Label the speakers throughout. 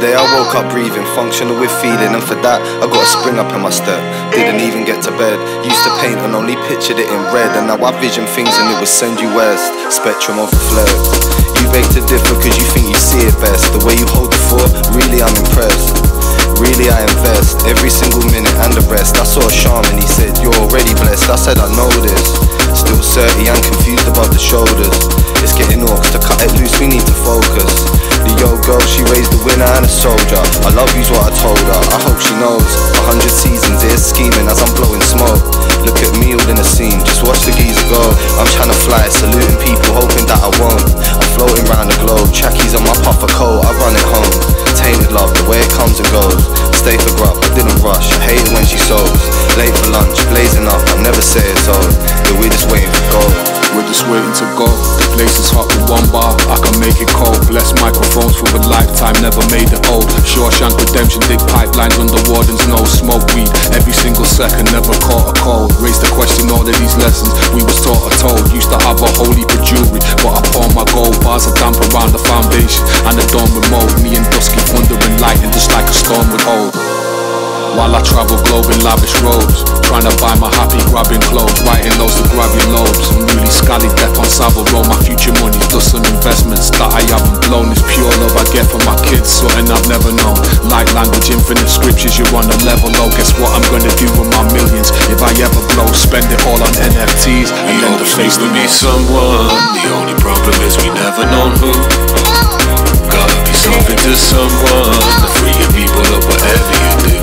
Speaker 1: Today I woke up breathing, functional with feeling, and for that I got a spring up in my step. Didn't even get to bed, used to paint and only pictured it in red, and now I vision things and it would send you west. Spectrum of the flirt. You beg to differ cause you think you see it best. The way you hold the fort, really I'm impressed. Really I invest, every single minute and the rest. I saw a shaman, he said you're already blessed. I said I know this, still 30 and confused above the shoulders. It's getting orcs, to cut it loose we need to focus. The yo girl, she raised a winner and a soldier. I love you's what I told her, I hope she knows. 100 seasons here scheming as I'm blowing smoke. Look at me all in a scene, just watch the geezer go. I'm trying to fly, saluting people, hoping that I won't. I'm floating round the globe, trackies on my puffer coat, I run it home. Tainted love, the way it comes and goes. Stay for grub, I didn't rush, I hate it when she sows. Late for lunch, blazing up, I never say it's old. Yeah, we're just waiting for gold.
Speaker 2: We're just waiting to go. The place is hot with one bar, I can make it cold. Blessed microphones for a lifetime, never made it old. Shawshank Redemption, dig pipelines under wardens, no smoke weed. Every single second, never caught a cold. Raised the question, all of these lessons we was taught or told. Used to have a holy for jewelry, but I pawn my gold. Bars are damp around the foundation, and the dawn with mold. Me and Dusky thundering lightning, just like a storm would hold. While I travel globe in lavish robes, trying to buy my happy, grabbing clothes, writing loads to grab your lobes. I'm really scally, death on Savile Row, my future money's just some investments that I haven't blown. It's pure love I get for my kids, something I've never known. Light language, infinite scriptures, you're on a level low. Guess what I'm gonna do with my millions? If I ever blow, spend it all on NFTs, and then the face to
Speaker 3: be someone. The only problem is we never known who. Gotta be something to someone, to free your people up whatever you do.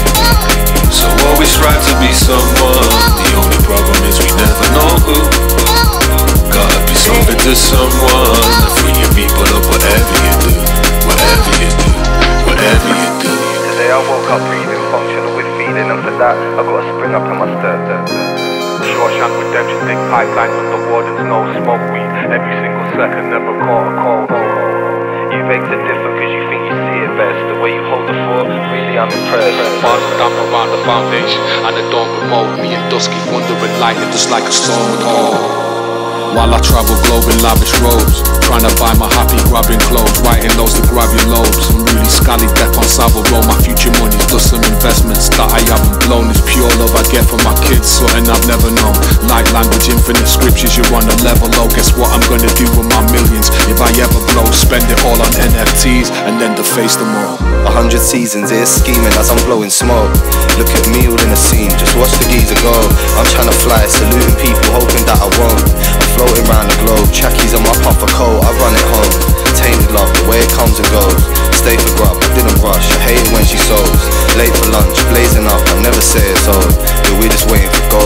Speaker 3: So always strive to be someone. The only problem is we never know who. Gotta be something to someone, to free your people up whatever you do. Whatever you do, whatever you do.
Speaker 1: Today I woke up breathing, functional with feeling, and for that I got a spring up in my step.
Speaker 2: Shawshank Redemption, dig pipelines under wardens, no smoke weed. Every single second, never caught a cold.
Speaker 1: You beg to differ cause you think you see it best. The way you hold the fort, really I'm impressed.
Speaker 2: Bars are damp around the foundation, and the dawn with mold. Me and Dusky thundering lightning, just like a storm would hold. While I travel globe in lavish robes, trying to buy my happy, grabbing clothes, writing loads to grab your lobes. I'm really scally, death on Savile Row, my future money's just some investments that I haven't blown. It's pure love I get for my kids, something I've never known. Light language, infinite scriptures, you're on a level low. Guess what I'm gonna do with my millions? If I ever blow, spend it all on NFTs, and then deface them all.
Speaker 1: 100 seasons here scheming as I'm blowing smoke. Look at me all in a scene, just watch the geezer go. I'm trying to fly, saluting people, hoping that I won't. I'm floating round the globe, trackies on my puffer coat, I run it home. Tainted love, the way it comes and goes. Stay for grub, I didn't rush, I hate it when she sows. Late for lunch, blazing up, I never say it's old. Yeah, we're just waiting for gold.